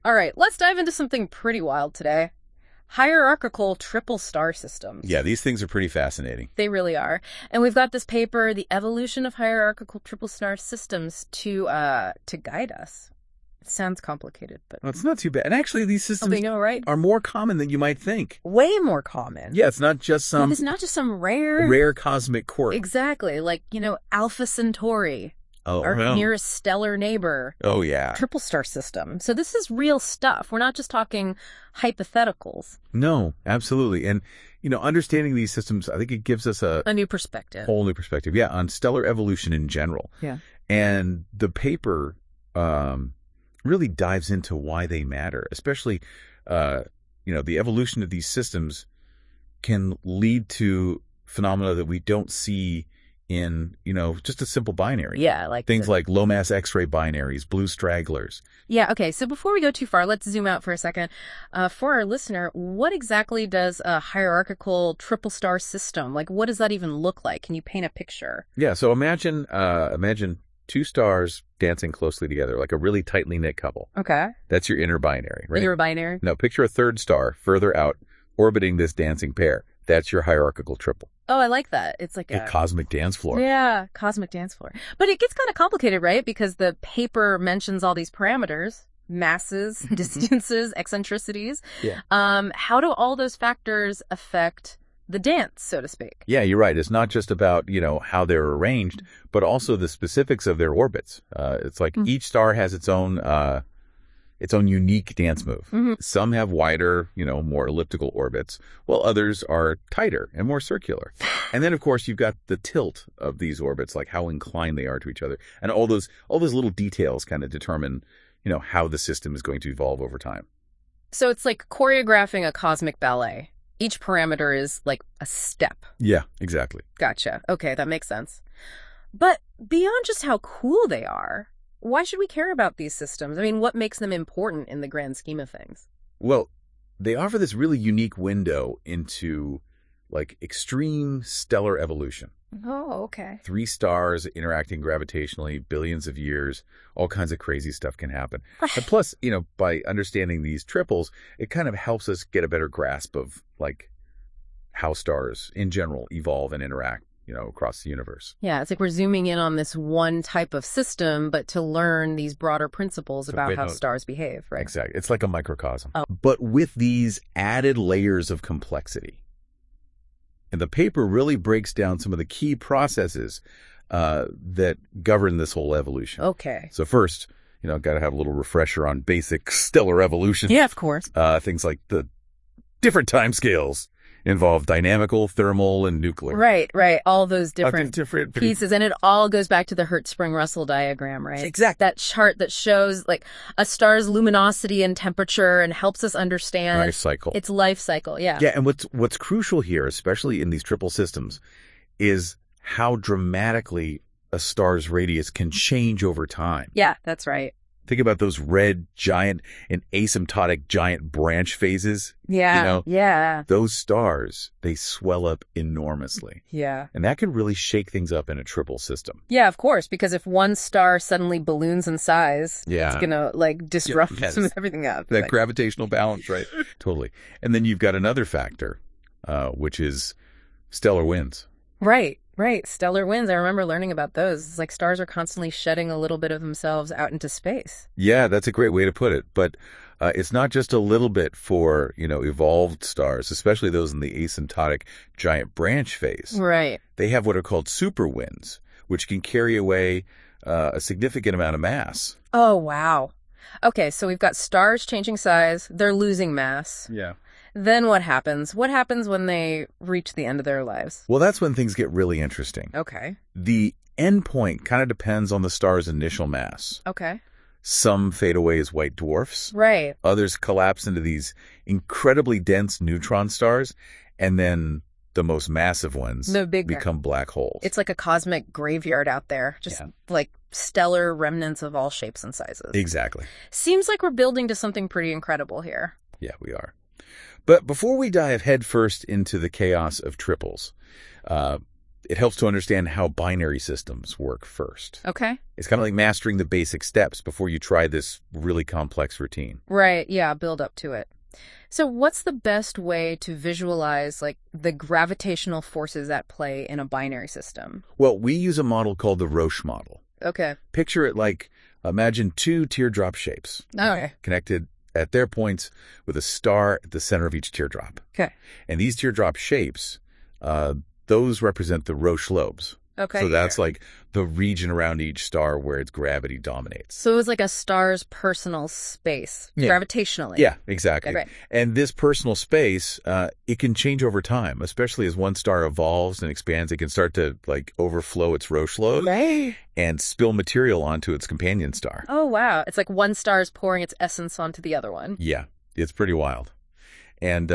All right, let's dive into something pretty wild today. Hierarchical triple star systems. Yeah, these things are pretty fascinating. They really are. And we've got this paper, The Evolution of Hierarchical Triple Star Systems, to guide us. It sounds complicated, but... Well, it's not too bad. And actually, these systems know, right? are more common than you might think. Way more common. Yeah, it's not just some... It's not just some rare... Rare cosmic quirk. Exactly. Like, Alpha Centauri. Oh, Our well. nearest stellar neighbor. Oh, yeah. Triple star system. So this is real stuff. We're not just talking hypotheticals. No, absolutely. And, understanding these systems, I think it gives us a new perspective. Whole new perspective. Yeah, on stellar evolution in general. Yeah. And the paper really dives into why they matter, especially, the evolution of these systems can lead to phenomena that we don't see in, just a simple binary. Yeah, like things like low mass X-ray binaries, blue stragglers. Yeah, okay. So before we go too far, let's zoom out for a second. For our listener, what exactly does a hierarchical triple star system, like what does that even look like? Can you paint a picture? Yeah, so imagine two stars dancing closely together, like a really tightly knit couple. Okay. That's your inner binary, right? Inner binary. Now picture a third star further out orbiting this dancing pair. That's your hierarchical triple. Oh, I like that. It's like a cosmic dance floor. Yeah, cosmic dance floor. But it gets kind of complicated, right? Because the paper mentions all these parameters, masses, distances, eccentricities. Yeah. How do all those factors affect the dance, so to speak? Yeah, you're right. It's not just about, how they're arranged, but also the specifics of their orbits. It's like each star has its own unique dance move. Mm-hmm. Some have wider, more elliptical orbits, while others are tighter and more circular. And then, of course, you've got the tilt of these orbits, like how inclined they are to each other. And all those little details kind of determine, how the system is going to evolve over time. So it's like choreographing a cosmic ballet. Each parameter is like a step. Yeah, exactly. Gotcha. Okay, that makes sense. But beyond just how cool they are, why should we care about these systems? I mean, what makes them important in the grand scheme of things? Well, they offer this really unique window into, like, extreme stellar evolution. Oh, okay. 3 stars interacting gravitationally, billions of years, all kinds of crazy stuff can happen. And plus, by understanding these triples, it kind of helps us get a better grasp of, like, how stars in general evolve and interact, across the universe. Yeah, it's like we're zooming in on this one type of system, but to learn these broader principles about how stars behave, right? Exactly. It's like a microcosm. Oh. But with these added layers of complexity. And the paper really breaks down some of the key processes that govern this whole evolution. Okay. So first, got to have a little refresher on basic stellar evolution. Yeah, of course. Things like the different timescales involve dynamical, thermal, and nuclear. Right. All those different pieces. pieces. And it all goes back to the Hertzsprung-Russell diagram, right? Exactly. That chart that shows like a star's luminosity and temperature and helps us understand its life cycle. Yeah. Yeah. And what's crucial here, especially in these triple systems, is how dramatically a star's radius can change over time. Yeah, that's right. Think about those red giant and asymptotic giant branch phases. Yeah. Yeah. Those stars, they swell up enormously. Yeah. And that could really shake things up in a triple system. Yeah, of course, because if one star suddenly balloons in size, it's going to like disrupt everything up. That gravitational balance, right? Totally. And then you've got another factor, which is stellar winds. Right. Stellar winds. I remember learning about those. It's like stars are constantly shedding a little bit of themselves out into space. Yeah, that's a great way to put it. But it's not just a little bit for, evolved stars, especially those in the asymptotic giant branch phase. Right. They have what are called super winds, which can carry away a significant amount of mass. Oh, wow. Okay, so we've got stars changing size. They're losing mass. Yeah. Then what happens? What happens when they reach the end of their lives? Well, that's when things get really interesting. Okay. The end point kind of depends on the star's initial mass. Okay. Some fade away as white dwarfs. Right. Others collapse into these incredibly dense neutron stars, and then the most massive ones become black holes. It's like a cosmic graveyard out there, just like stellar remnants of all shapes and sizes. Exactly. Seems like we're building to something pretty incredible here. Yeah, we are. But before we dive headfirst into the chaos of triples, It helps to understand how binary systems work first. Okay. It's kind of like mastering the basic steps before you try this really complex routine. Right, yeah, build up to it. So what's the best way to visualize, like, the gravitational forces at play in a binary system? Well, we use a model called the Roche model. Okay. Picture it like, imagine two teardrop shapes Okay. connected at their points with a star at the center of each teardrop. Okay. And these teardrop shapes, those represent the Roche lobes. Okay. So that's like the region around each star where its gravity dominates. So it was like a star's personal space, gravitationally. Yeah, exactly. Okay, right. And this personal space, it can change over time, especially as one star evolves and expands. It can start to like overflow its Roche lobe and spill material onto its companion star. Oh, wow. It's like one star is pouring its essence onto the other one. Yeah, it's pretty wild. And,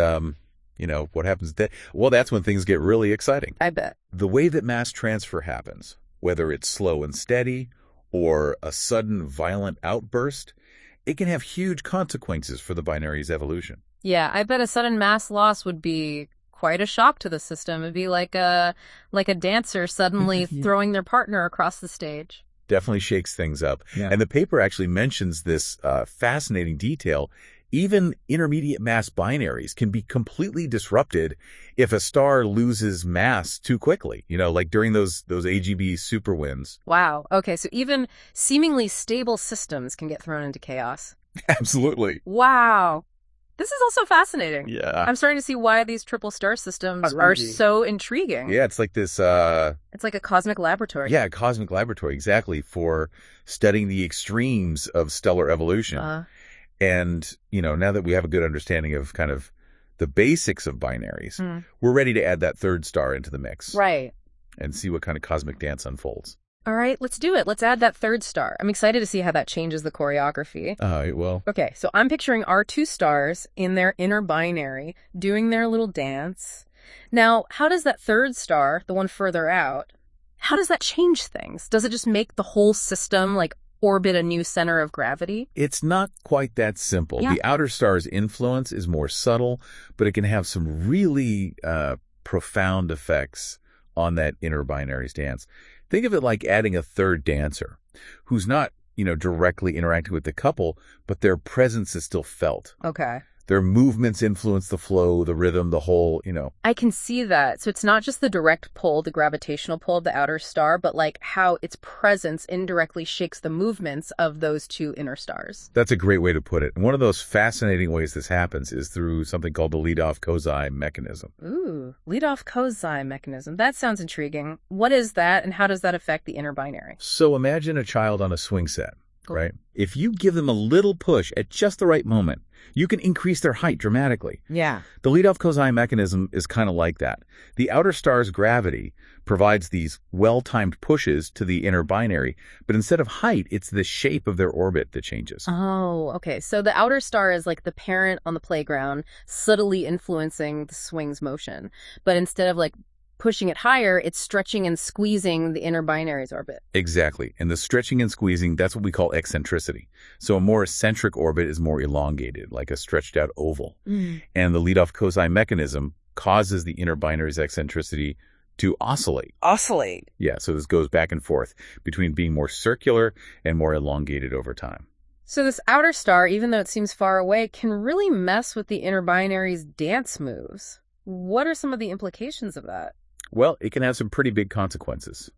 what happens then? Well, that's when things get really exciting. I bet. The way that mass transfer happens, whether it's slow and steady or a sudden violent outburst, it can have huge consequences for the binary's evolution. Yeah, I bet a sudden mass loss would be quite a shock to the system. It'd be like a dancer suddenly throwing their partner across the stage. Definitely shakes things up. Yeah. And the paper actually mentions this fascinating detail. Even intermediate mass binaries can be completely disrupted if a star loses mass too quickly, like during those AGB superwinds. Wow. Okay, so even seemingly stable systems can get thrown into chaos. Absolutely. Wow. This is also fascinating. Yeah. I'm starting to see why these triple star systems Really? are so intriguing. Yeah, it's like this, It's like a cosmic laboratory. a cosmic laboratory, exactly, for studying the extremes of stellar evolution. And, now that we have a good understanding of kind of the basics of binaries, we're ready to add that third star into the mix. Right. And see what kind of cosmic dance unfolds. All right, let's do it. Let's add that third star. I'm excited to see how that changes the choreography. It will. Okay, so I'm picturing our two stars in their inner binary doing their little dance. Now, how does that third star, the one further out, how does that change things? Does it just make the whole system like orbit a new center of gravity? It's not quite that simple. Yeah. The outer star's influence is more subtle, but it can have some really profound effects on that inner binary's dance. Think of it like adding a third dancer who's not, directly interacting with the couple, but their presence is still felt. Okay. Their movements influence the flow, the rhythm, the whole, I can see that. So it's not just the direct pull, the gravitational pull of the outer star, but like how its presence indirectly shakes the movements of those two inner stars. That's a great way to put it. And one of those fascinating ways this happens is through something called the Leadoff-Kozai mechanism. Ooh, Leadoff-Kozai mechanism. That sounds intriguing. What is that, and how does that affect the inner binary? So imagine a child on a swing set, right? If you give them a little push at just the right moment, you can increase their height dramatically. Yeah. The Leadoff-Kozai mechanism is kind of like that. The outer star's gravity provides these well-timed pushes to the inner binary, but instead of height, it's the shape of their orbit that changes. Oh, okay. So the outer star is like the parent on the playground, subtly influencing the swing's motion. But instead of like pushing it higher, it's stretching and squeezing the inner binary's orbit. Exactly. And the stretching and squeezing, that's what we call eccentricity. So a more eccentric orbit is more elongated, like a stretched out oval. And the Leadoff-Kozai mechanism causes the inner binary's eccentricity to oscillate. Oscillate. Yeah, so this goes back and forth between being more circular and more elongated over time. So this outer star, even though it seems far away, can really mess with the inner binary's dance moves. What are some of the implications of that? Well, it can have some pretty big consequences.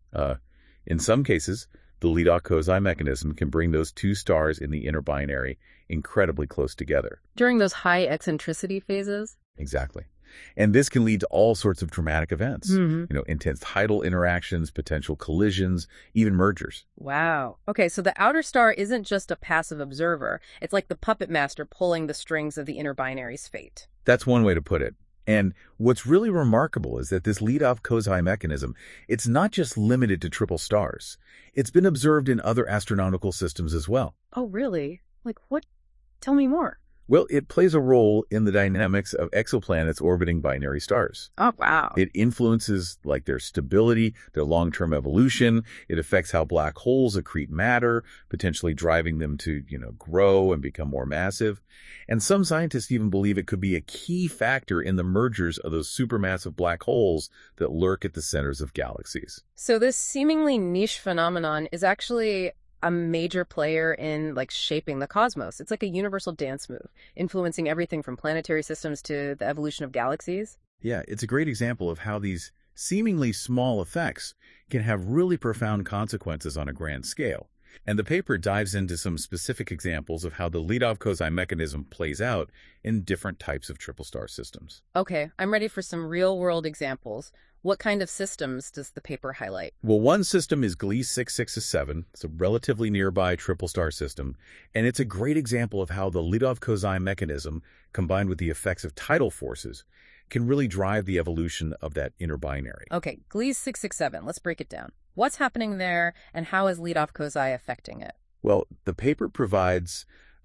In some cases, the Leadoff-Kozai mechanism can bring those two stars in the inner binary incredibly close together. During those high eccentricity phases? Exactly. And this can lead to all sorts of dramatic events. Intense tidal interactions, potential collisions, even mergers. Wow. Okay, so the outer star isn't just a passive observer. It's like the puppet master pulling the strings of the inner binary's fate. That's one way to put it. And what's really remarkable is that this Leadoff-Kozai mechanism, it's not just limited to triple stars. It's been observed in other astronomical systems as well. Oh, really? Like what? Tell me more. Well, it plays a role in the dynamics of exoplanets orbiting binary stars. Oh, wow. It influences like their stability, their long-term evolution. It affects how black holes accrete matter, potentially driving them to, grow and become more massive. And some scientists even believe it could be a key factor in the mergers of those supermassive black holes that lurk at the centers of galaxies. So this seemingly niche phenomenon is actually a major player in shaping the cosmos. It's like a universal dance move, influencing everything from planetary systems to the evolution of galaxies. Yeah, it's a great example of how these seemingly small effects can have really profound consequences on a grand scale. And the paper dives into some specific examples of how the Lidov-Kozai mechanism plays out in different types of triple star systems. Okay, I'm ready for some real-world examples. What kind of systems does the paper highlight? Well, one system is Gliese 667. It's a relatively nearby triple star system, and it's a great example of how the Lidov-Kozai mechanism, combined with the effects of tidal forces, can really drive the evolution of that inner binary. Okay, Gliese 667. Let's break it down. What's happening there, and how is Lidov-Kozai affecting it? Well, the paper provides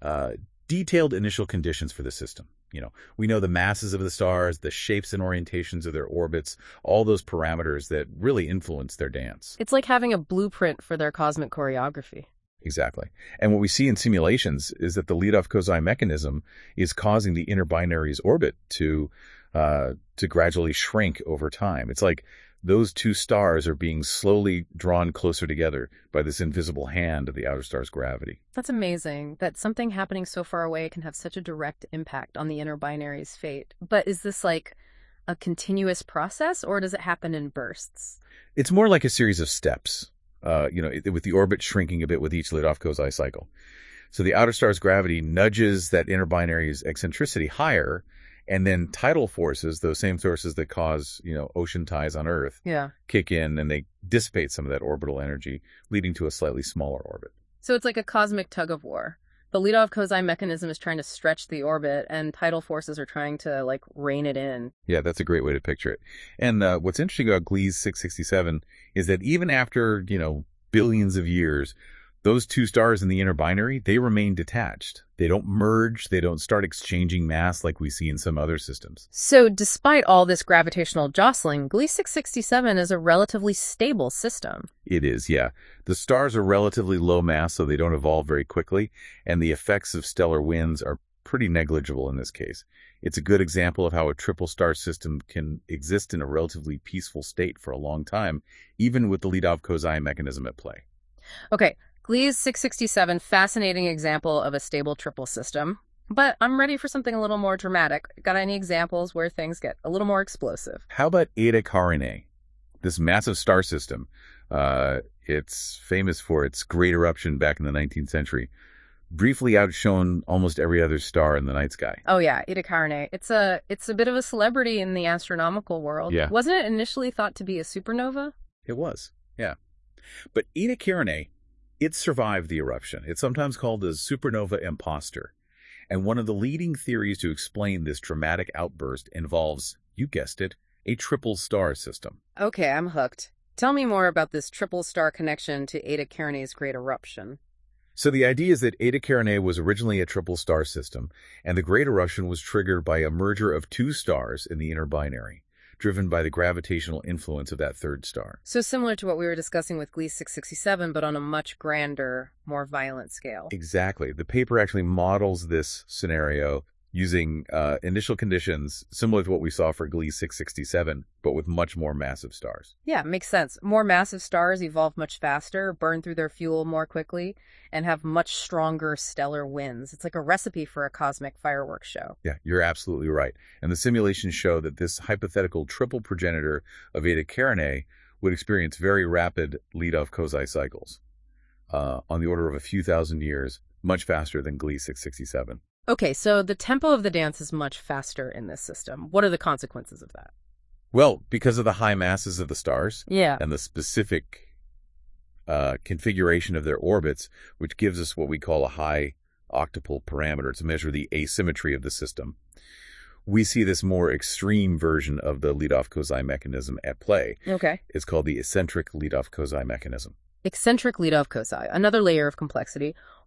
detailed initial conditions for the system. We know the masses of the stars, the shapes and orientations of their orbits, all those parameters that really influence their dance. It's like having a blueprint for their cosmic choreography. Exactly. And what we see in simulations is that the Lidov-Kozai mechanism is causing the inner binary's orbit to gradually shrink over time. It's like those two stars are being slowly drawn closer together by this invisible hand of the outer star's gravity. That's amazing that something happening so far away can have such a direct impact on the inner binary's fate. But is this like a continuous process, or does it happen in bursts? It's more like a series of steps, with the orbit shrinking a bit with each Lidov-Kozai cycle. So the outer star's gravity nudges that inner binary's eccentricity higher, and then tidal forces, those same forces that cause, ocean tides on Earth, kick in and they dissipate some of that orbital energy, leading to a slightly smaller orbit. So it's like a cosmic tug of war. The Lidov-Kozai mechanism is trying to stretch the orbit, and tidal forces are trying to, rein it in. Yeah, that's a great way to picture it. And what's interesting about Gliese 667 is that even after, billions of years, those two stars in the inner binary, they remain detached. They don't merge. They don't start exchanging mass like we see in some other systems. So despite all this gravitational jostling, Gliese 667 is a relatively stable system. It is, yeah. The stars are relatively low mass, so they don't evolve very quickly, and the effects of stellar winds are pretty negligible in this case. It's a good example of how a triple star system can exist in a relatively peaceful state for a long time, even with the Lidov-Kozai mechanism at play. Okay. Gliese 667, fascinating example of a stable triple system. But I'm ready for something a little more dramatic. Got any examples where things get a little more explosive? How about Eta Carinae, this massive star system? It's famous for its great eruption back in the 19th century. Briefly outshone almost every other star in the night sky. Oh yeah, Eta Carinae. It's a bit of a celebrity in the astronomical world. Yeah. Wasn't it initially thought to be a supernova? It was, yeah. But Eta Carinae, it survived the eruption. It's sometimes called a supernova imposter. And one of the leading theories to explain this dramatic outburst involves, you guessed it, a triple star system. Okay, I'm hooked. Tell me more about this triple star connection to Eta Carinae's great eruption. So the idea is that Eta Carinae was originally a triple star system, and the great eruption was triggered by a merger of two stars in the inner binary, driven by the gravitational influence of that third star. So similar to what we were discussing with Gliese 667, but on a much grander, more violent scale. Exactly. The paper actually models this scenario using initial conditions similar to what we saw for Gliese 667, but with much more massive stars. Yeah, makes sense. More massive stars evolve much faster, burn through their fuel more quickly, and have much stronger stellar winds. It's like a recipe for a cosmic fireworks show. Yeah, you're absolutely right. And the simulations show that this hypothetical triple progenitor of Eta Carinae would experience very rapid Lidov-Kozai cycles on the order of a few thousand years, much faster than Gliese 667. Okay, so the tempo of the dance is much faster in this system. What are the consequences of that? Well, because of the high masses of the stars and the specific configuration of their orbits, which gives us what we call a high octuple parameter to measure the asymmetry of the system, we see this more extreme version of the Lidov-Kozai mechanism at play. Okay. It's called the eccentric Lidov-Kozai mechanism. Eccentric Lidov-Kozai, another layer of complexity.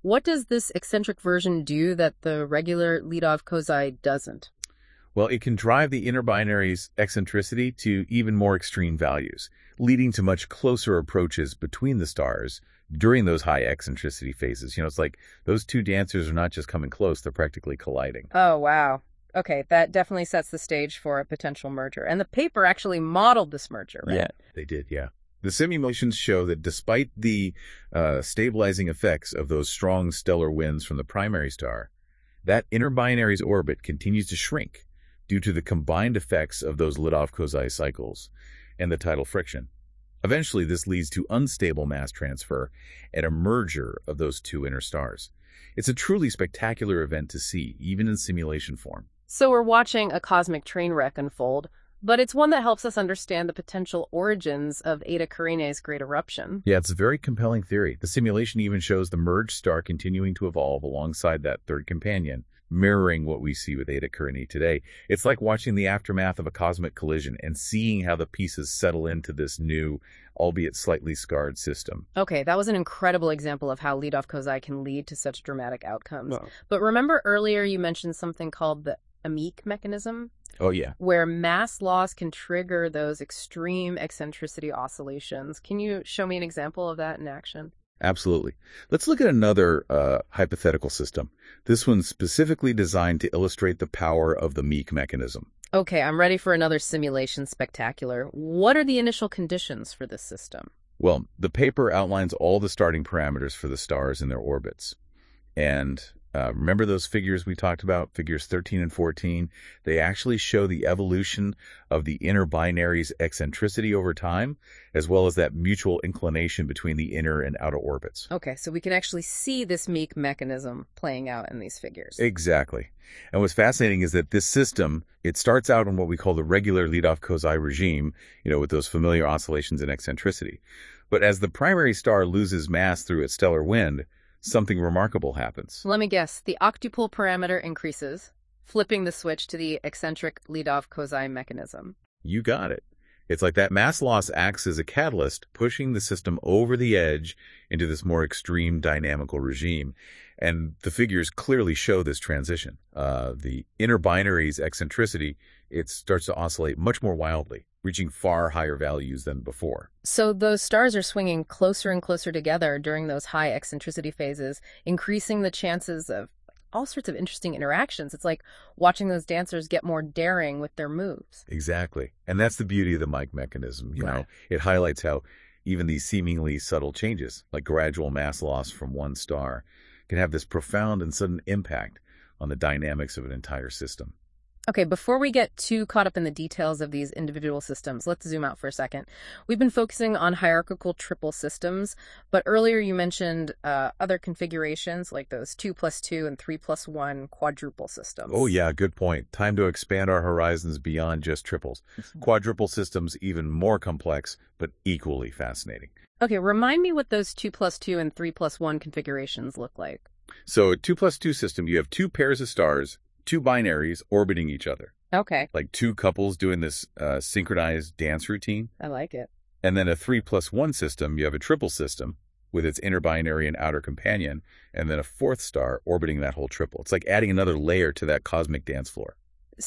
What does this eccentric version do that the regular Lidov-Kozai doesn't? Well, it can drive the inner binary's eccentricity to even more extreme values, leading to much closer approaches between the stars during those high eccentricity phases. It's like those two dancers are not just coming close, they're practically colliding. Oh, wow. Okay, that definitely sets the stage for a potential merger. And the paper actually modeled this merger, right? Yeah, they did, yeah. The simulations show that despite the stabilizing effects of those strong stellar winds from the primary star, that inner binary's orbit continues to shrink due to the combined effects of those Lidov-Kozai cycles and the tidal friction. Eventually, this leads to unstable mass transfer and a merger of those two inner stars. It's a truly spectacular event to see, even in simulation form. So we're watching a cosmic train wreck unfold, but it's one that helps us understand the potential origins of Eta Carinae's great eruption. Yeah, it's a very compelling theory. The simulation even shows the merged star continuing to evolve alongside that third companion, mirroring what we see with Eta Carinae today. It's like watching the aftermath of a cosmic collision and seeing how the pieces settle into this new, albeit slightly scarred system. Okay, that was an incredible example of how Lidov-Kozai can lead to such dramatic outcomes. But remember earlier you mentioned something called the Amiq mechanism? Oh, yeah. Where mass loss can trigger those extreme eccentricity oscillations. Can you show me an example of that in action? Absolutely. Let's look at another hypothetical system. This one's specifically designed to illustrate the power of the Amiq mechanism. Okay, I'm ready for another simulation spectacular. What are the initial conditions for this system? Well, the paper outlines all the starting parameters for the stars and their orbits. And remember those figures we talked about, figures 13 and 14? They actually show the evolution of the inner binary's eccentricity over time, as well as that mutual inclination between the inner and outer orbits. Okay, so we can actually see this Amiq mechanism playing out in these figures. Exactly. And what's fascinating is that this system, it starts out in what we call the regular Lidov-Kozai regime, with those familiar oscillations and eccentricity. But as the primary star loses mass through its stellar wind, something remarkable happens. Let me guess. The octuple parameter increases, flipping the switch to the eccentric Lidov-Kozai mechanism. You got it. It's like that mass loss acts as a catalyst, pushing the system over the edge into this more extreme dynamical regime. And the figures clearly show this transition. The inner binary's eccentricity, it starts to oscillate much more wildly, reaching far higher values than before. So those stars are swinging closer and closer together during those high eccentricity phases, increasing the chances of all sorts of interesting interactions. It's like watching those dancers get more daring with their moves. Exactly. And that's the beauty of the Amiq mechanism. It highlights how even these seemingly subtle changes, like gradual mass loss from one star, can have this profound and sudden impact on the dynamics of an entire system. Okay, before we get too caught up in the details of these individual systems, let's zoom out for a second. We've been focusing on hierarchical triple systems, but earlier you mentioned other configurations like those 2+2 and 3+1 quadruple systems. Oh, yeah, good point. Time to expand our horizons beyond just triples. Quadruple systems, even more complex, but equally fascinating. Okay, remind me what those 2+2 and 3+1 configurations look like. So a 2+2 system, you have two pairs of stars, two binaries orbiting each other. Okay. Like two couples doing this synchronized dance routine. I like it. And then a 3+1 system, you have a triple system with its inner binary and outer companion, and then a fourth star orbiting that whole triple. It's like adding another layer to that cosmic dance floor.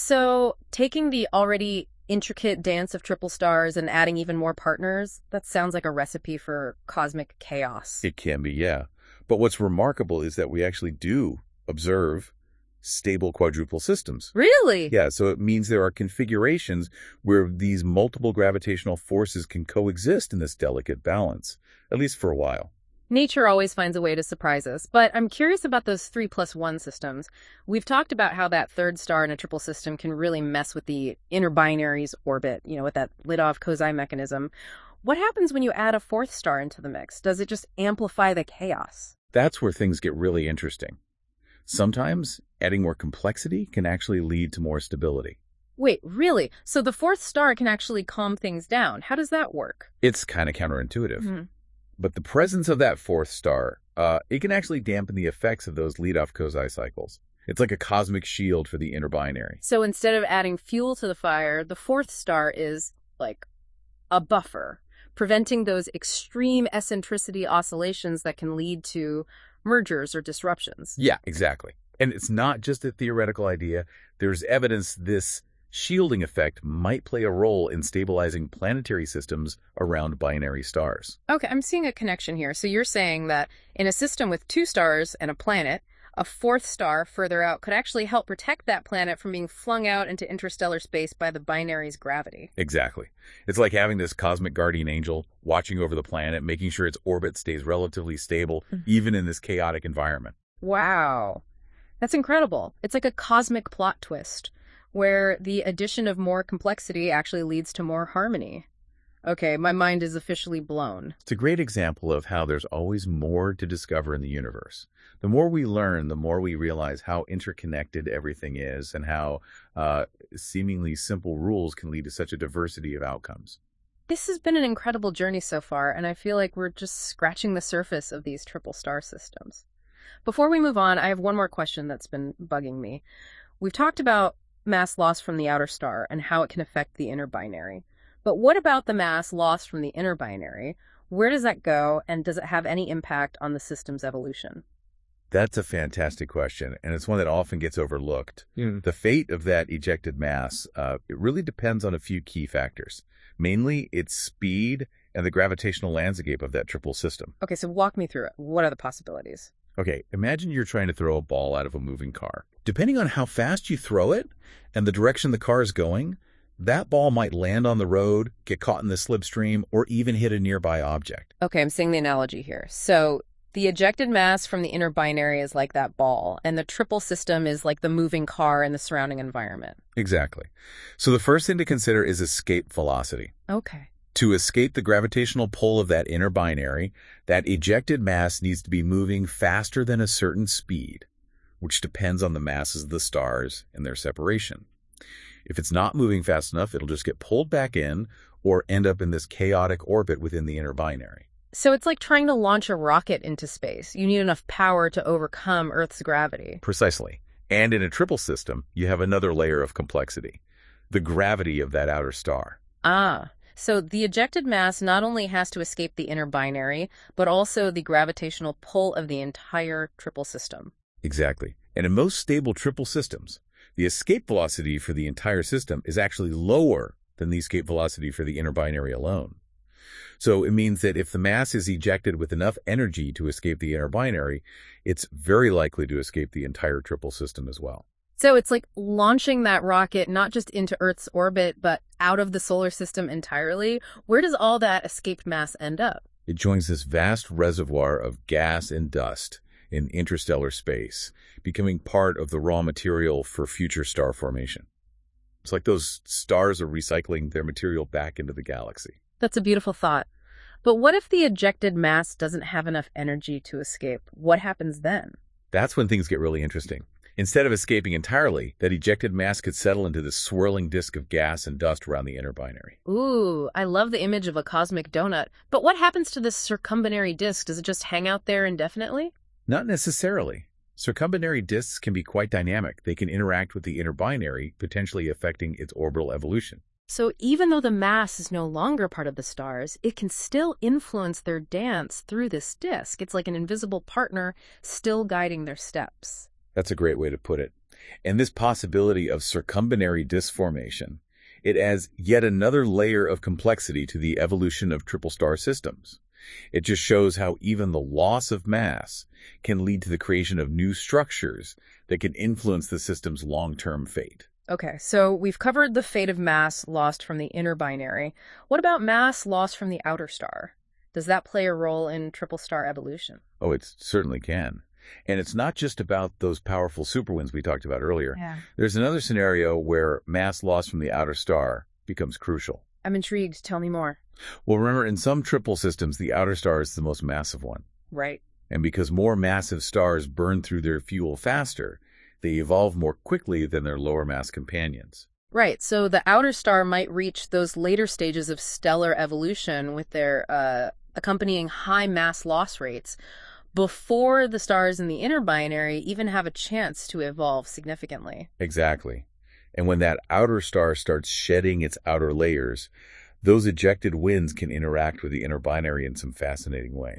So taking the already intricate dance of triple stars and adding even more partners, that sounds like a recipe for cosmic chaos. It can be, yeah. But what's remarkable is that we actually do observe stable quadruple systems. Really? Yeah, so it means there are configurations where these multiple gravitational forces can coexist in this delicate balance, at least for a while. Nature always finds a way to surprise us, but I'm curious about those 3+1 systems. We've talked about how that third star in a triple system can really mess with the inner binary's orbit, with that Lidov-Kozai mechanism. What happens when you add a fourth star into the mix? Does it just amplify the chaos? That's where things get really interesting. Sometimes adding more complexity can actually lead to more stability. Wait, really? So the fourth star can actually calm things down. How does that work? It's kind of counterintuitive. Mm-hmm. But the presence of that fourth star, it can actually dampen the effects of those Lidov-Kozai cycles. It's like a cosmic shield for the inner binary. So instead of adding fuel to the fire, the fourth star is like a buffer, preventing those extreme eccentricity oscillations that can lead to mergers or disruptions. Yeah, exactly. And it's not just a theoretical idea. There's evidence this shielding effect might play a role in stabilizing planetary systems around binary stars. Okay, I'm seeing a connection here. So you're saying that in a system with 2 stars and a planet, a 4th star further out could actually help protect that planet from being flung out into interstellar space by the binary's gravity. Exactly. It's like having this cosmic guardian angel watching over the planet, making sure its orbit stays relatively stable, even in this chaotic environment. Wow. That's incredible. It's like a cosmic plot twist where the addition of more complexity actually leads to more harmony. Okay, my mind is officially blown. It's a great example of how there's always more to discover in the universe. The more we learn, the more we realize how interconnected everything is and how seemingly simple rules can lead to such a diversity of outcomes. This has been an incredible journey so far, and I feel like we're just scratching the surface of these triple star systems. Before we move on, I have one more question that's been bugging me. We've talked about mass loss from the outer star and how it can affect the inner binary. But what about the mass lost from the inner binary? Where does that go, and does it have any impact on the system's evolution? That's a fantastic question, and it's one that often gets overlooked. The fate of that ejected mass, it really depends on a few key factors, mainly its speed and the gravitational landscape of that triple system. Okay, so walk me through it. What are the possibilities? Okay, imagine you're trying to throw a ball out of a moving car. Depending on how fast you throw it and the direction the car is going, that ball might land on the road, get caught in the slipstream, or even hit a nearby object. Okay, I'm seeing the analogy here. So the ejected mass from the inner binary is like that ball, and the triple system is like the moving car in the surrounding environment. Exactly. So the first thing to consider is escape velocity. Okay. To escape the gravitational pull of that inner binary, that ejected mass needs to be moving faster than a certain speed, which depends on the masses of the stars and their separation. If it's not moving fast enough, it'll just get pulled back in or end up in this chaotic orbit within the inner binary. So it's like trying to launch a rocket into space. You need enough power to overcome Earth's gravity. Precisely. And in a triple system, you have another layer of complexity, the gravity of that outer star. So the ejected mass not only has to escape the inner binary, but also the gravitational pull of the entire triple system. Exactly. And in most stable triple systems, the escape velocity for the entire system is actually lower than the escape velocity for the inner binary alone. So it means that if the mass is ejected with enough energy to escape the inner binary, it's very likely to escape the entire triple system as well. So it's like launching that rocket not just into Earth's orbit, but out of the solar system entirely. Where does all that escaped mass end up? It joins this vast reservoir of gas and dust in interstellar space, becoming part of the raw material for future star formation. It's like those stars are recycling their material back into the galaxy. That's a beautiful thought. But what if the ejected mass doesn't have enough energy to escape? What happens then? That's when things get really interesting. Instead of escaping entirely, that ejected mass could settle into this swirling disk of gas and dust around the inner binary. Ooh, I love the image of a cosmic donut. But what happens to this circumbinary disk? Does it just hang out there indefinitely? Not necessarily. Circumbinary disks can be quite dynamic. They can interact with the inner binary, potentially affecting its orbital evolution. So even though the mass is no longer part of the stars, it can still influence their dance through this disk. It's like an invisible partner still guiding their steps. That's a great way to put it. And this possibility of circumbinary disk formation, it adds yet another layer of complexity to the evolution of triple star systems. It just shows how even the loss of mass can lead to the creation of new structures that can influence the system's long-term fate. Okay, so we've covered the fate of mass lost from the inner binary. What about mass lost from the outer star? Does that play a role in triple star evolution? Oh, it certainly can. And it's not just about those powerful superwinds we talked about earlier. Yeah. There's another scenario where mass loss from the outer star becomes crucial. I'm intrigued. Tell me more. Well, remember, in some triple systems, the outer star is the most massive one. Right. And because more massive stars burn through their fuel faster, they evolve more quickly than their lower mass companions. Right. So the outer star might reach those later stages of stellar evolution with their accompanying high mass loss rates before the stars in the inner binary even have a chance to evolve significantly. Exactly. And when that outer star starts shedding its outer layers, those ejected winds can interact with the inner binary in some fascinating ways.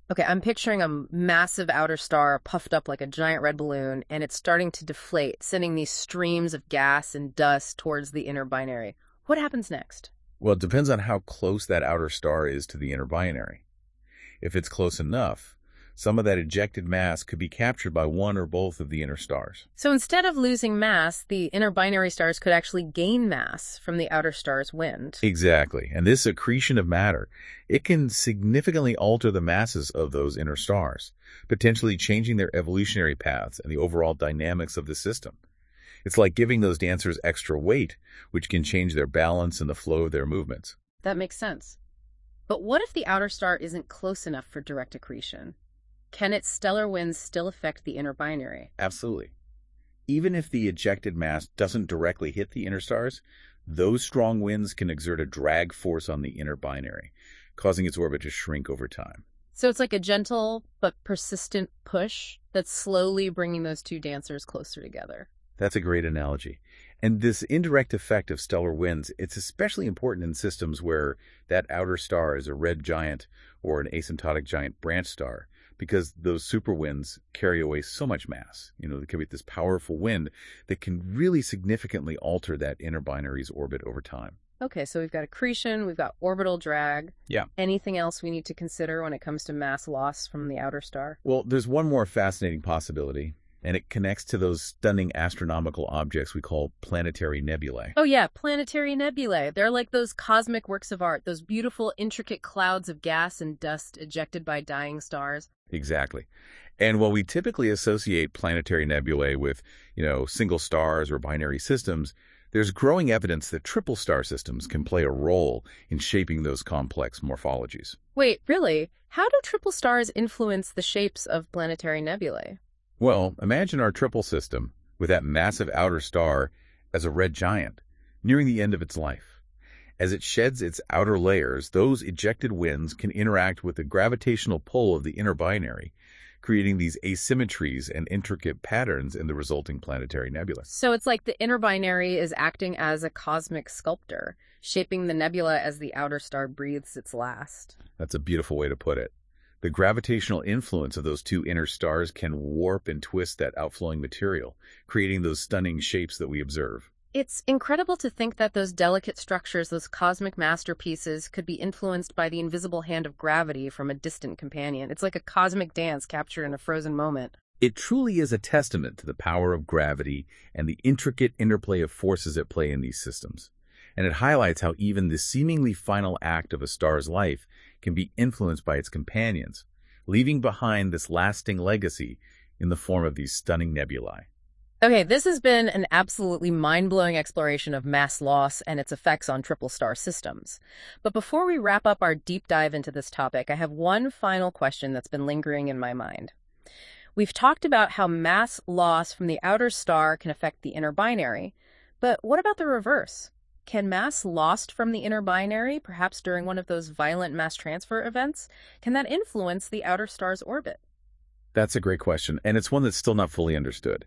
Okay, I'm picturing a massive outer star puffed up like a giant red balloon, and it's starting to deflate, sending these streams of gas and dust towards the inner binary. What happens next? Well, it depends on how close that outer star is to the inner binary. If it's close enough, some of that ejected mass could be captured by one or both of the inner stars. So instead of losing mass, the inner binary stars could actually gain mass from the outer star's wind. Exactly. And this accretion of matter, it can significantly alter the masses of those inner stars, potentially changing their evolutionary paths and the overall dynamics of the system. It's like giving those dancers extra weight, which can change their balance and the flow of their movements. That makes sense. But what if the outer star isn't close enough for direct accretion? Can its stellar winds still affect the inner binary? Absolutely. Even if the ejected mass doesn't directly hit the inner stars, those strong winds can exert a drag force on the inner binary, causing its orbit to shrink over time. So it's like a gentle but persistent push that's slowly bringing those two dancers closer together. That's a great analogy. And this indirect effect of stellar winds, it's especially important in systems where that outer star is a red giant or an asymptotic giant branch star, because those super winds carry away so much mass. They create this powerful wind that can really significantly alter that inner binary's orbit over time. Okay, so we've got accretion, we've got orbital drag. Yeah. Anything else we need to consider when it comes to mass loss from the outer star? Well, there's one more fascinating possibility, and it connects to those stunning astronomical objects we call planetary nebulae. Oh yeah, planetary nebulae. They're like those cosmic works of art, those beautiful, intricate clouds of gas and dust ejected by dying stars. Exactly. And while we typically associate planetary nebulae with, single stars or binary systems, there's growing evidence that triple star systems can play a role in shaping those complex morphologies. Wait, really? How do triple stars influence the shapes of planetary nebulae? Well, imagine our triple system with that massive outer star as a red giant, nearing the end of its life. As it sheds its outer layers, those ejected winds can interact with the gravitational pull of the inner binary, creating these asymmetries and intricate patterns in the resulting planetary nebula. So it's like the inner binary is acting as a cosmic sculptor, shaping the nebula as the outer star breathes its last. That's a beautiful way to put it. The gravitational influence of those two inner stars can warp and twist that outflowing material, creating those stunning shapes that we observe. It's incredible to think that those delicate structures, those cosmic masterpieces, could be influenced by the invisible hand of gravity from a distant companion. It's like a cosmic dance captured in a frozen moment. It truly is a testament to the power of gravity and the intricate interplay of forces at play in these systems. And it highlights how even the seemingly final act of a star's life can be influenced by its companions, leaving behind this lasting legacy in the form of these stunning nebulae. Okay, this has been an absolutely mind-blowing exploration of mass loss and its effects on triple star systems. But before we wrap up our deep dive into this topic, I have one final question that's been lingering in my mind. We've talked about how mass loss from the outer star can affect the inner binary, but what about the reverse? Can mass lost from the inner binary, perhaps during one of those violent mass transfer events, can that influence the outer star's orbit? That's a great question, and it's one that's still not fully understood.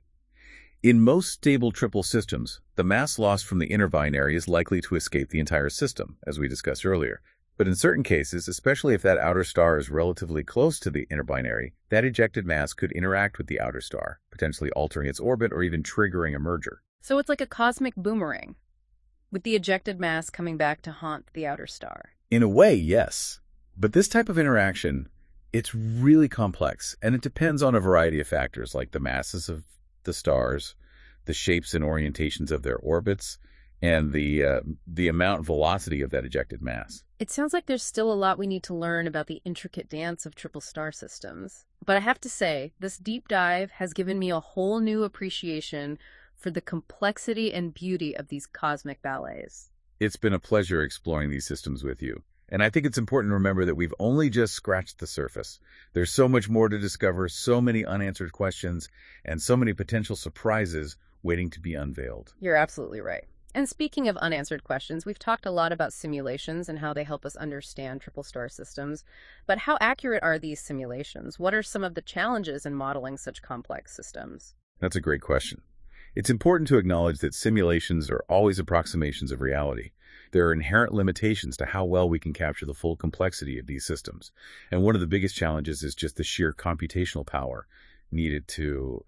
In most stable triple systems, the mass lost from the inner binary is likely to escape the entire system, as we discussed earlier. But in certain cases, especially if that outer star is relatively close to the inner binary, that ejected mass could interact with the outer star, potentially altering its orbit or even triggering a merger. So it's like a cosmic boomerang, with the ejected mass coming back to haunt the outer star. In a way, yes. But this type of interaction, it's really complex, and it depends on a variety of factors like the masses of the stars, the shapes and orientations of their orbits, and the amount and velocity of that ejected mass. It sounds like there's still a lot we need to learn about the intricate dance of triple star systems. But I have to say, this deep dive has given me a whole new appreciation for the complexity and beauty of these cosmic ballets. It's been a pleasure exploring these systems with you. And I think it's important to remember that we've only just scratched the surface. There's so much more to discover, so many unanswered questions, and so many potential surprises waiting to be unveiled. You're absolutely right. And speaking of unanswered questions, we've talked a lot about simulations and how they help us understand triple star systems. But how accurate are these simulations? What are some of the challenges in modeling such complex systems? That's a great question. It's important to acknowledge that simulations are always approximations of reality. There are inherent limitations to how well we can capture the full complexity of these systems. And one of the biggest challenges is just the sheer computational power needed to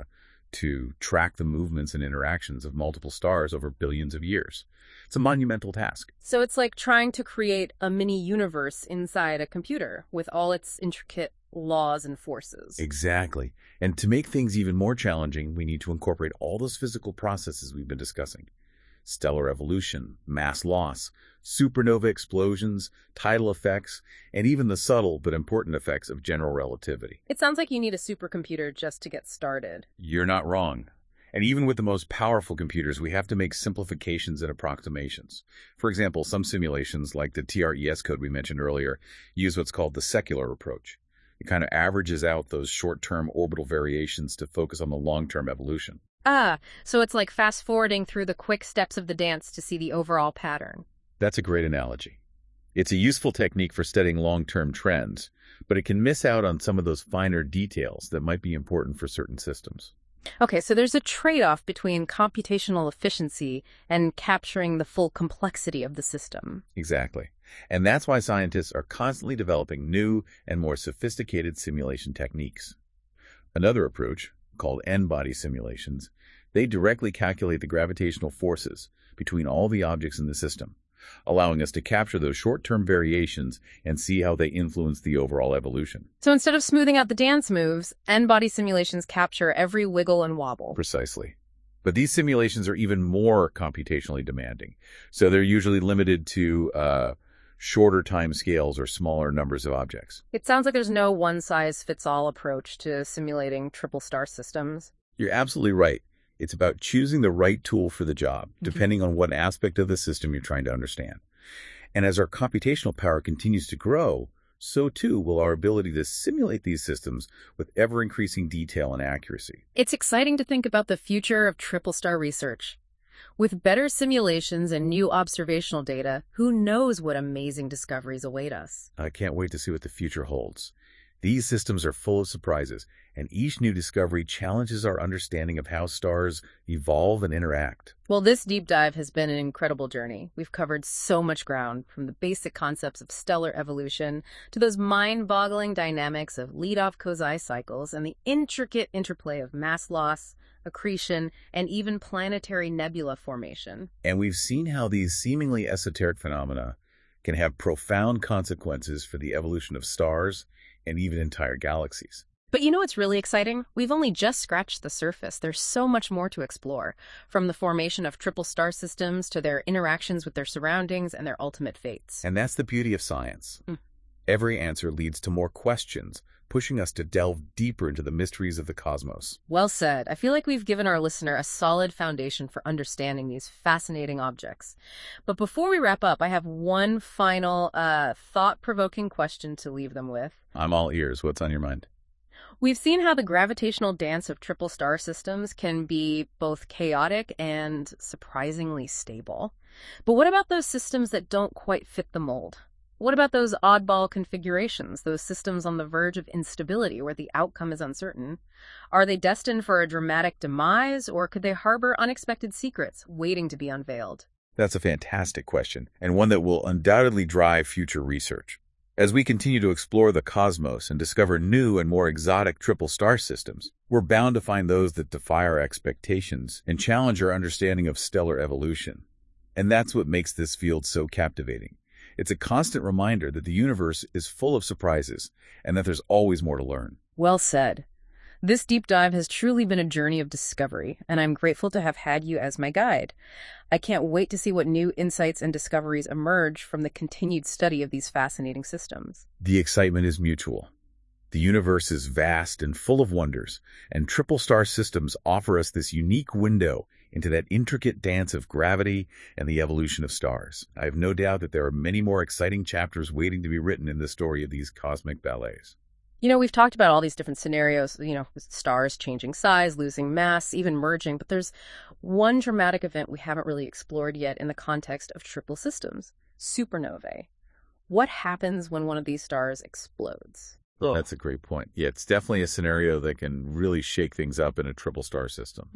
track the movements and interactions of multiple stars over billions of years. It's a monumental task. So it's like trying to create a mini universe inside a computer with all its intricate laws and forces. Exactly. And to make things even more challenging, we need to incorporate all those physical processes we've been discussing. Stellar evolution, mass loss, supernova explosions, tidal effects, and even the subtle but important effects of general relativity. It sounds like you need a supercomputer just to get started. You're not wrong. And even with the most powerful computers, we have to make simplifications and approximations. For example, some simulations, like the TRES code we mentioned earlier, use what's called the secular approach. It kind of averages out those short-term orbital variations to focus on the long-term evolution. Ah, so it's like fast-forwarding through the quick steps of the dance to see the overall pattern. That's a great analogy. It's a useful technique for studying long-term trends, but it can miss out on some of those finer details that might be important for certain systems. Okay, so there's a trade-off between computational efficiency and capturing the full complexity of the system. Exactly. And that's why scientists are constantly developing new and more sophisticated simulation techniques. Another approach, called N-body simulations, they directly calculate the gravitational forces between all the objects in the system, allowing us to capture those short-term variations and see how they influence the overall evolution. So instead of smoothing out the dance moves, N-body simulations capture every wiggle and wobble. Precisely. But these simulations are even more computationally demanding, so they're usually limited to shorter time scales or smaller numbers of objects. It sounds like there's no one-size-fits-all approach to simulating triple-star systems. You're absolutely right. It's about choosing the right tool for the job, depending on what aspect of the system you're trying to understand. And as our computational power continues to grow, so too will our ability to simulate these systems with ever-increasing detail and accuracy. It's exciting to think about the future of triple-star research. With better simulations and new observational data, who knows what amazing discoveries await us? I can't wait to see what the future holds. These systems are full of surprises, and each new discovery challenges our understanding of how stars evolve and interact. Well, this deep dive has been an incredible journey. We've covered so much ground, from the basic concepts of stellar evolution to those mind-boggling dynamics of leadoff Kozai cycles and the intricate interplay of mass loss, accretion, and even planetary nebula formation. And we've seen how these seemingly esoteric phenomena can have profound consequences for the evolution of stars and even entire galaxies. But you know what's really exciting? We've only just scratched the surface. There's so much more to explore, from the formation of triple star systems to their interactions with their surroundings and their ultimate fates. And that's the beauty of science. Every answer leads to more questions, pushing us to delve deeper into the mysteries of the cosmos. Well said. I feel like we've given our listener a solid foundation for understanding these fascinating objects. But before we wrap up, I have one final thought-provoking question to leave them with. I'm all ears. What's on your mind? We've seen how the gravitational dance of triple star systems can be both chaotic and surprisingly stable. But what about those systems that don't quite fit the mold? What about those oddball configurations, those systems on the verge of instability where the outcome is uncertain? Are they destined for a dramatic demise, or could they harbor unexpected secrets waiting to be unveiled? That's a fantastic question, and one that will undoubtedly drive future research. As we continue to explore the cosmos and discover new and more exotic triple star systems, we're bound to find those that defy our expectations and challenge our understanding of stellar evolution. And that's what makes this field so captivating. It's a constant reminder that the universe is full of surprises and that there's always more to learn. Well said. This deep dive has truly been a journey of discovery, and I'm grateful to have had you as my guide. I can't wait to see what new insights and discoveries emerge from the continued study of these fascinating systems. The excitement is mutual. The universe is vast and full of wonders, and triple star systems offer us this unique window into that intricate dance of gravity and the evolution of stars. I have no doubt that there are many more exciting chapters waiting to be written in the story of these cosmic ballets. You know, we've talked about all these different scenarios, stars changing size, losing mass, even merging, but there's one dramatic event we haven't really explored yet in the context of triple systems: supernovae. What happens when one of these stars explodes? That's a great point. Yeah, it's definitely a scenario that can really shake things up in a triple star system.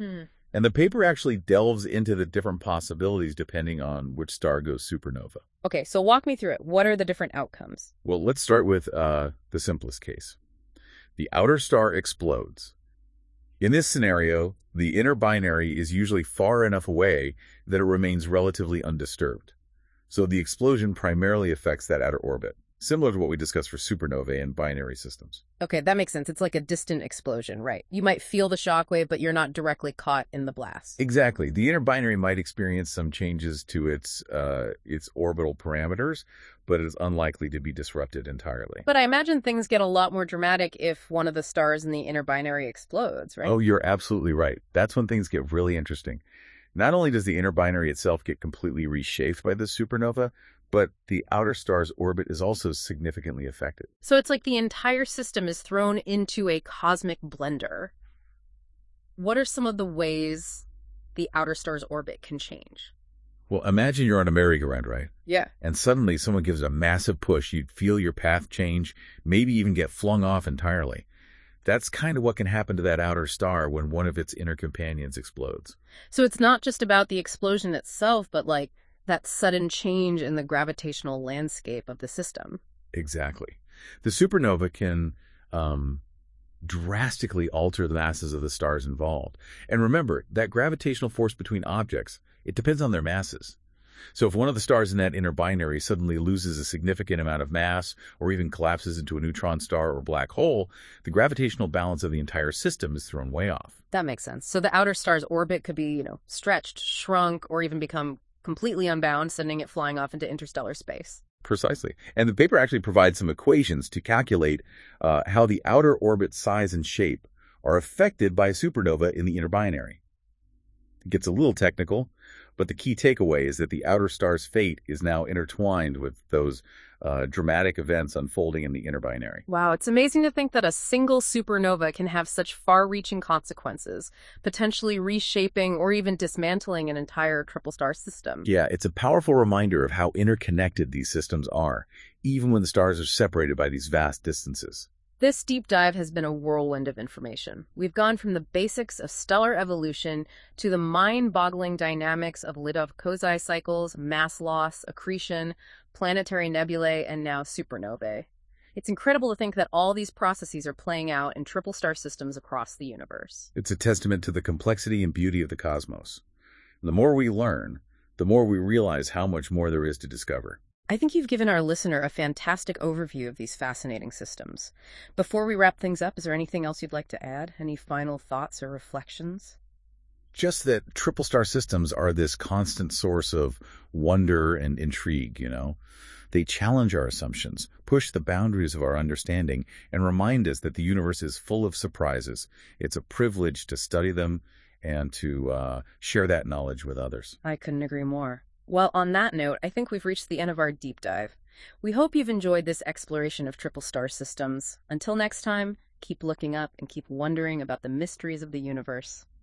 And the paper actually delves into the different possibilities depending on which star goes supernova. Okay, so walk me through it. What are the different outcomes? Well, let's start with the simplest case. The outer star explodes. In this scenario, the inner binary is usually far enough away that it remains relatively undisturbed. So the explosion primarily affects that outer orbit, similar to what we discussed for supernovae and binary systems. Okay, that makes sense. It's like a distant explosion, right? You might feel the shockwave, but you're not directly caught in the blast. Exactly. The inner binary might experience some changes to its orbital parameters, but it is unlikely to be disrupted entirely. But I imagine things get a lot more dramatic if one of the stars in the inner binary explodes, right? Oh, you're absolutely right. That's when things get really interesting. Not only does the inner binary itself get completely reshaped by the supernova, but the outer star's orbit is also significantly affected. So it's like the entire system is thrown into a cosmic blender. What are some of the ways the outer star's orbit can change? Well, imagine you're on a merry-go-round, right? Yeah. And suddenly someone gives a massive push. You'd feel your path change, maybe even get flung off entirely. That's kind of what can happen to that outer star when one of its inner companions explodes. So it's not just about the explosion itself, but like that sudden change in the gravitational landscape of the system. Exactly. The supernova can drastically alter the masses of the stars involved. And remember, that gravitational force between objects, it depends on their masses. So if one of the stars in that inner binary suddenly loses a significant amount of mass or even collapses into a neutron star or black hole, the gravitational balance of the entire system is thrown way off. That makes sense. So the outer star's orbit could be, stretched, shrunk, or even become completely unbound, sending it flying off into interstellar space. Precisely. And the paper actually provides some equations to calculate how the outer orbit size and shape are affected by a supernova in the inner binary. It gets a little technical, but the key takeaway is that the outer star's fate is now intertwined with those dramatic events unfolding in the inner binary. Wow, it's amazing to think that a single supernova can have such far-reaching consequences, potentially reshaping or even dismantling an entire triple star system. Yeah, it's a powerful reminder of how interconnected these systems are, even when the stars are separated by these vast distances. This deep dive has been a whirlwind of information. We've gone from the basics of stellar evolution to the mind-boggling dynamics of Lidov-Kozai cycles, mass loss, accretion, planetary nebulae, and now supernovae. It's incredible to think that all these processes are playing out in triple star systems across the universe. It's a testament to the complexity and beauty of the cosmos. The more we learn, the more we realize how much more there is to discover. I think you've given our listener a fantastic overview of these fascinating systems. Before we wrap things up, is there anything else you'd like to add? Any final thoughts or reflections? Just that triple star systems are this constant source of wonder and intrigue, They challenge our assumptions, push the boundaries of our understanding, and remind us that the universe is full of surprises. It's a privilege to study them and to share that knowledge with others. I couldn't agree more. Well, on that note, I think we've reached the end of our deep dive. We hope you've enjoyed this exploration of triple star systems. Until next time, keep looking up and keep wondering about the mysteries of the universe.